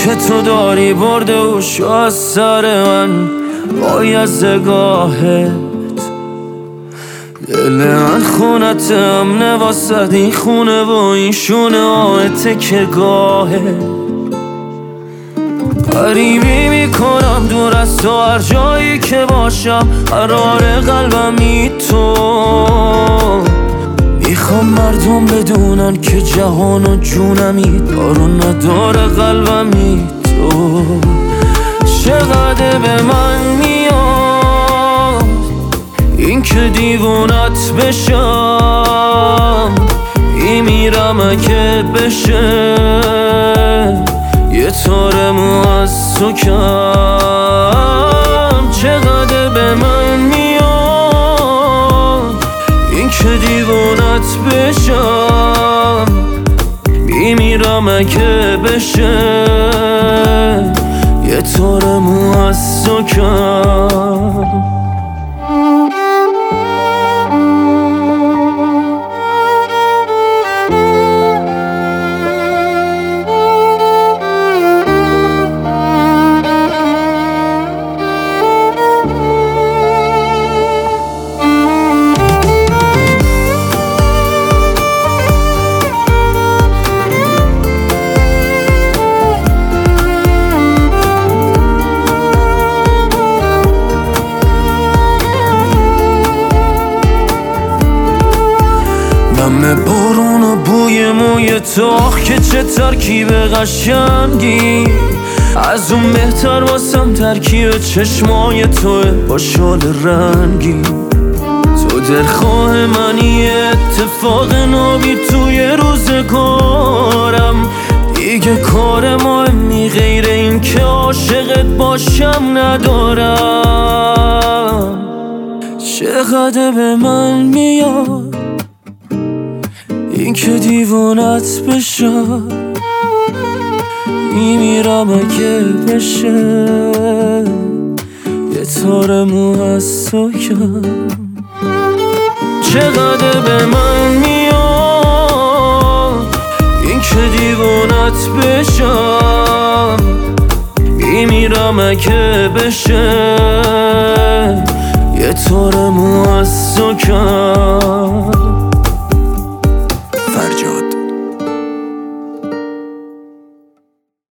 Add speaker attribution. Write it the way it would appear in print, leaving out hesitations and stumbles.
Speaker 1: که تو داری برده اوشو از سر من با یزدگاهت. دل من خونت امنه واسد این خونه و این شونه آه تکه گاهه. غریبی میکنم دور از تو هر جایی که باشم، قرار قلبمی تو. میخوام مردم بدونن که جهان و جونمی دار و نداره قلبمی تو. چقدر به من میاد این که دیوونت بشم، میمیرم اگه بشه یه تار مو از تو کم. چقدر به من میاد این که دیوونت بشم، میمیرم اگه بشه یه تار مو از تو کم. همه بارون و بوی موی تو، آخ که چه ترکیب قشنگی. از اون بهتر واسم ترکیب چشمای توه با شال رنگی. تو دلخواه منی، اتفاق نابی توی روزگارم. دیگه کار مهمی غیر این که عاشقت باشم ندارم. چقدر به من میاد این که دیوونت بشم، میمیرم اگه بشه یه تار مو از تو کم. چقدر به من میاد این که دیوونت بشم، میمیرم اگه بشه یه تار مو از تو کم.